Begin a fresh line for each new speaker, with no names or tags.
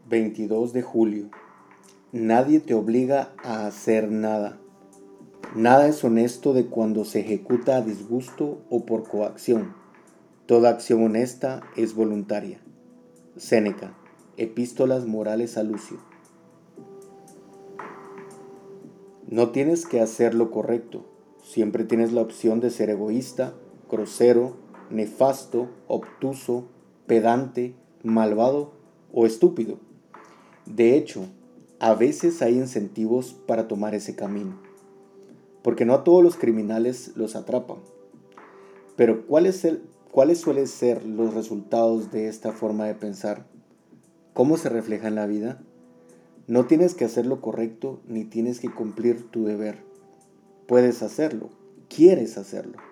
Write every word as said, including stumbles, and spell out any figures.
veintidós de julio. Nadie te obliga a hacer nada. Nada es honesto de cuando se ejecuta a disgusto o por coacción. Toda acción honesta es voluntaria. Séneca, Epístolas Morales a Lucio. No tienes que hacer lo correcto. Siempre tienes la opción de ser egoísta, grosero, nefasto, obtuso, pedante, malvado o estúpido. De hecho, a veces hay incentivos para tomar ese camino, porque no a todos los criminales los atrapan. Pero ¿cuáles, el, ¿cuáles suelen ser los resultados de esta forma de pensar? ¿Cómo se refleja en la vida? No tienes que hacer lo correcto ni tienes que cumplir tu deber. Puedes hacerlo, quieres hacerlo.